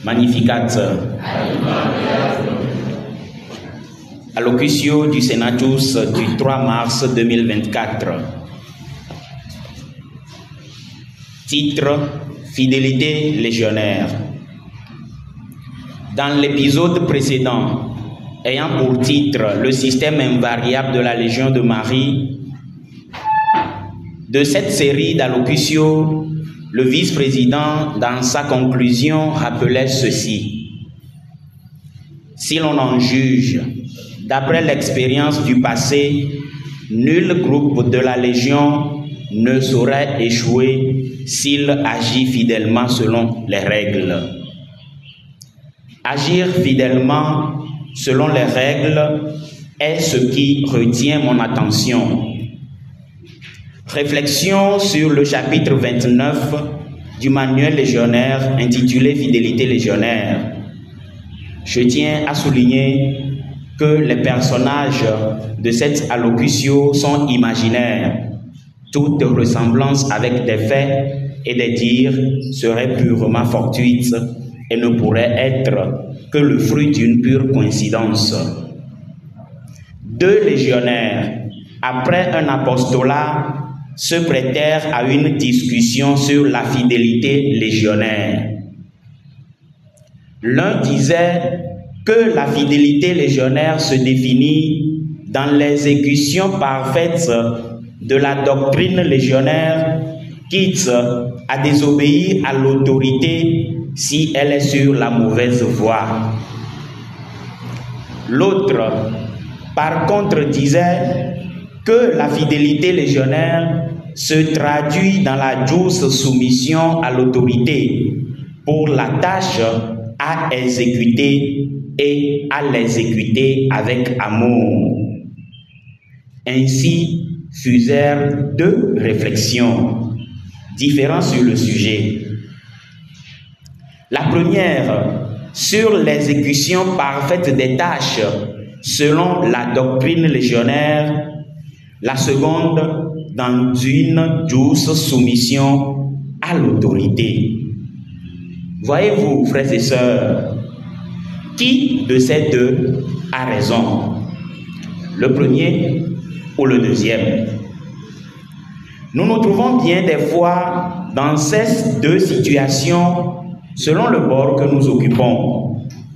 Magnificat. Allocutio du Senatus du 3 mars 2024. Titre: Fidélité légionnaire. Dans l'épisode précédent, ayant pour titre le système invariable de la Légion de Marie, de cette série d'allocutions, le vice-président, dans sa conclusion, rappelait ceci. Si l'on en juge, d'après l'expérience du passé, nul groupe de la Légion ne saurait échouer s'il agit fidèlement selon les règles. Agir fidèlement selon les règles est ce qui retient mon attention. Réflexion sur le chapitre 29 du manuel légionnaire intitulé Fidélité légionnaire. Je tiens à souligner que les personnages de cette allocution sont imaginaires. Toute ressemblance avec des faits et des dires serait purement fortuite et ne pourrait être que le fruit d'une pure coïncidence. Deux légionnaires, après un apostolat, se prêtèrent à une discussion sur la fidélité légionnaire. L'un disait que la fidélité légionnaire se définit dans l'exécution parfaite de la doctrine légionnaire, quitte à désobéir à l'autorité si elle est sur la mauvaise voie. L'autre, par contre, disait que la fidélité légionnaire se traduit dans la douce soumission à l'autorité pour la tâche à exécuter et à l'exécuter avec amour. Ainsi fusèrent deux réflexions différentes sur le sujet. La première, sur l'exécution parfaite des tâches selon la doctrine légionnaire. La seconde, dans une douce soumission à l'autorité. Voyez-vous, frères et sœurs, qui de ces deux a raison? Le premier ou le deuxième? Nous nous trouvons bien des fois dans ces deux situations selon le bord que nous occupons.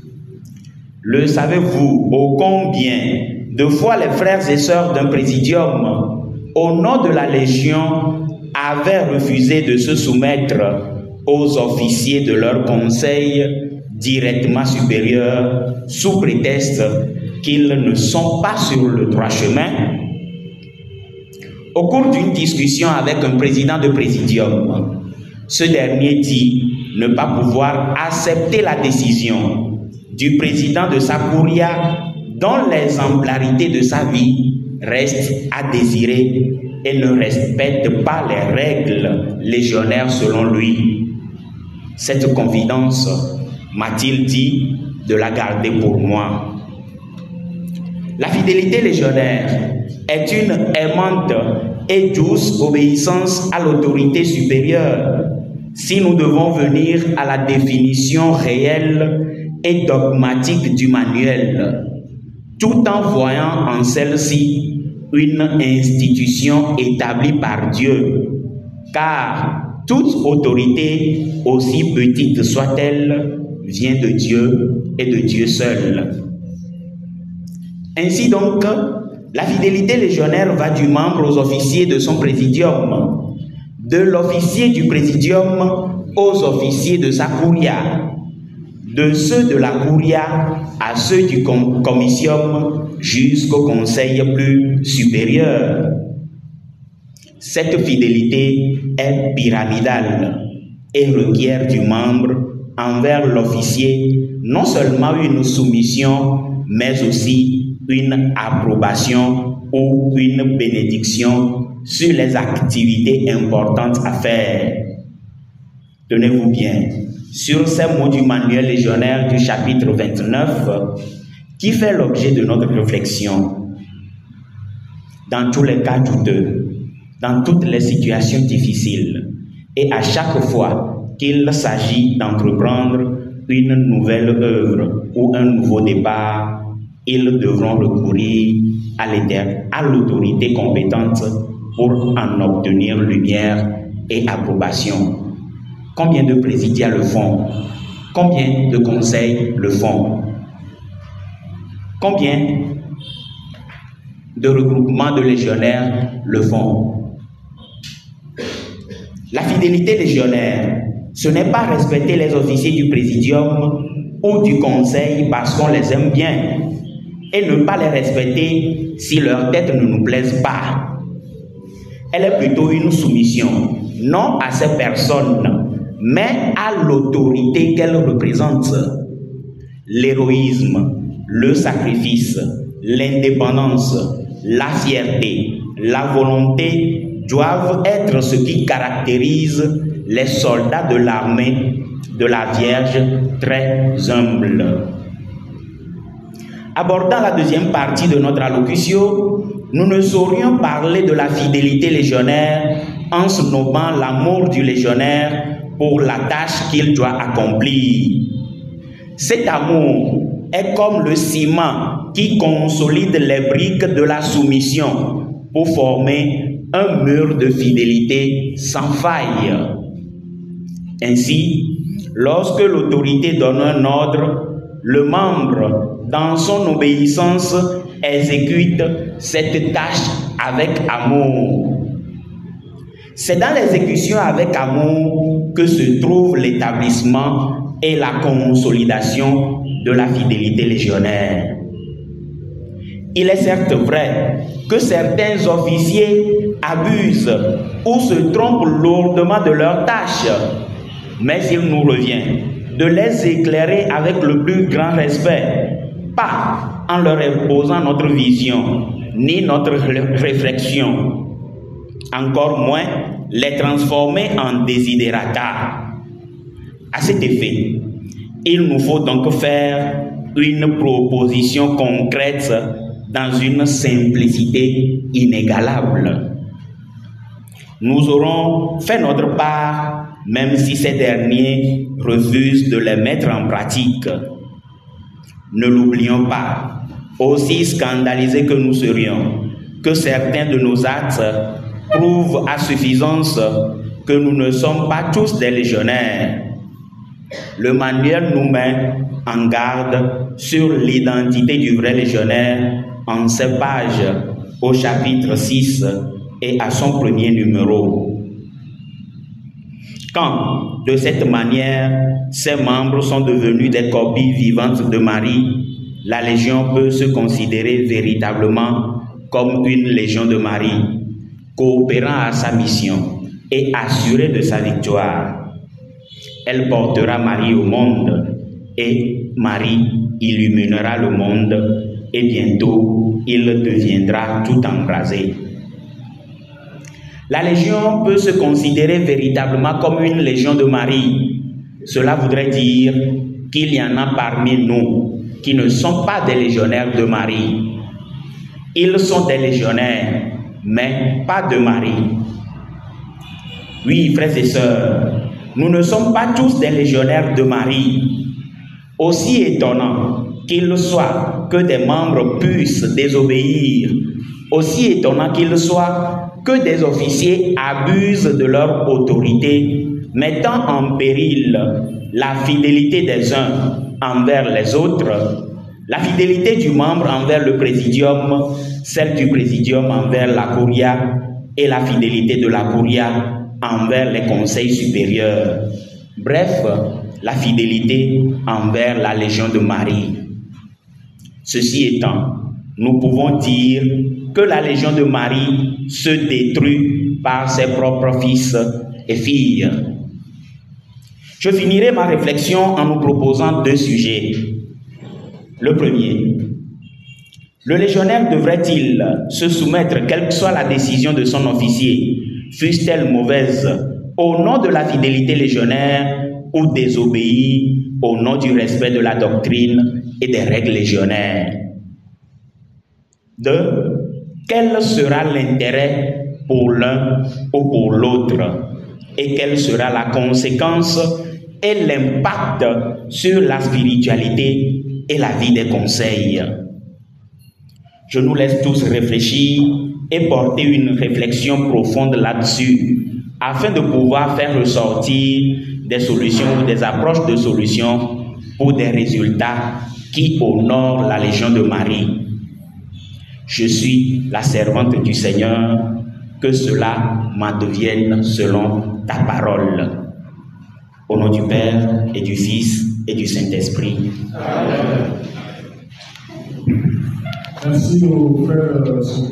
Le savez-vous ô combien de fois les frères et sœurs d'un présidium, au nom de la Légion, avaient refusé de se soumettre aux officiers de leur conseil directement supérieur sous prétexte qu'ils ne sont pas sur le droit chemin? Au cours d'une discussion avec un président de présidium, ce dernier dit ne pas pouvoir accepter la décision du président de sa curia dont l'exemplarité de sa vie reste à désirer et ne respecte pas les règles légionnaires selon lui. Cette confidence, m'a-t-il dit, de la garder pour moi. La fidélité légionnaire est une aimante et douce obéissance à l'autorité supérieure. Si nous devons venir à la définition réelle et dogmatique du manuel, tout en voyant en celle-ci une institution établie par Dieu, car toute autorité, aussi petite soit-elle, vient de Dieu et de Dieu seul. Ainsi donc, la fidélité légionnaire va du membre aux officiers de son présidium, de l'officier du présidium aux officiers de sa curia, de ceux de la curia à ceux du comitium jusqu'au conseil plus supérieur. Cette fidélité est pyramidale et requiert du membre envers l'officier non seulement une soumission, mais aussi une approbation ou une bénédiction sur les activités importantes à faire. Tenez-vous bien, sur ces mots du manuel légionnaire du chapitre 29, qui fait l'objet de notre réflexion. Dans tous les cas douteux, dans toutes les situations difficiles, et à chaque fois qu'il s'agit d'entreprendre une nouvelle œuvre ou un nouveau départ, ils devront recourir à l'autorité compétente pour en obtenir lumière et approbation. Combien de présidia le font? Combien de conseils le font? Combien de regroupements de légionnaires le font? La fidélité légionnaire, ce n'est pas respecter les officiers du présidium ou du conseil parce qu'on les aime bien et ne pas les respecter si leur tête ne nous plaise pas. Elle est plutôt une soumission, non à ces personnes, mais à l'autorité qu'elles représentent. L'héroïsme, le sacrifice, l'indépendance, la fierté, la volonté doivent être ce qui caractérise les soldats de l'armée de la Vierge très humble. Abordant la deuxième partie de notre allocution, nous ne saurions parler de la fidélité légionnaire en se nommant l'amour du légionnaire pour la tâche qu'il doit accomplir. Cet amour est comme le ciment qui consolide les briques de la soumission pour former un mur de fidélité sans faille. Ainsi, lorsque l'autorité donne un ordre, le membre, dans son obéissance, exécute cette tâche avec amour. C'est dans l'exécution avec amour que se trouve l'établissement et la consolidation de la fidélité légionnaire. Il est certes vrai que certains officiers abusent ou se trompent lourdement de leurs tâches, mais il nous revient de les éclairer avec le plus grand respect, pas en leur imposant notre vision ni notre réflexion, encore moins les transformer en desiderata. À cet effet, il nous faut donc faire une proposition concrète dans une simplicité inégalable. Nous aurons fait notre part, même si ces derniers refusent de les mettre en pratique. Ne l'oublions pas, aussi scandalisés que nous serions, que certains de nos actes prouvent à suffisance que nous ne sommes pas tous des légionnaires. Le manuel nous met en garde sur l'identité du vrai légionnaire en ces pages au chapitre 6 et à son premier numéro. Quand, de cette manière, ses membres sont devenus des copies vivantes de Marie, la Légion peut se considérer véritablement comme une Légion de Marie, coopérant à sa mission et assurée de sa victoire. Elle portera Marie au monde et Marie illuminera le monde et bientôt il deviendra tout embrasé. La Légion peut se considérer véritablement comme une Légion de Marie. Cela voudrait dire qu'il y en a parmi nous qui ne sont pas des légionnaires de Marie. Ils sont des légionnaires, mais pas de Marie. Oui, frères et sœurs, nous ne sommes pas tous des légionnaires de Marie. Aussi étonnant qu'il soit que des membres puissent désobéir, aussi étonnant qu'il soit que des officiers abusent de leur autorité, mettant en péril la fidélité des uns envers les autres, la fidélité du membre envers le présidium, celle du présidium envers la curia et la fidélité de la curia envers les conseils supérieurs. Bref, la fidélité envers la Légion de Marie. Ceci étant, nous pouvons dire que la Légion de Marie se détruit par ses propres fils et filles. Je finirai ma réflexion en nous proposant deux sujets. Le premier, le légionnaire devrait-il se soumettre, quelle que soit la décision de son officier, fût-elle mauvaise, au nom de la fidélité légionnaire, ou désobéir au nom du respect de la doctrine et des règles légionnaires? 2. Quel sera l'intérêt pour l'un ou pour l'autre? Et quelle sera la conséquence et l'impact sur la spiritualité et la vie des conseils. Je nous laisse tous réfléchir et porter une réflexion profonde là-dessus, afin de pouvoir faire ressortir des solutions ou des approches de solutions pour des résultats qui honorent la Légion de Marie. Je suis la servante du Seigneur, que cela m'advienne selon ta parole. Au nom du Père et du Fils et du Saint-Esprit. Amen. Merci aux frères.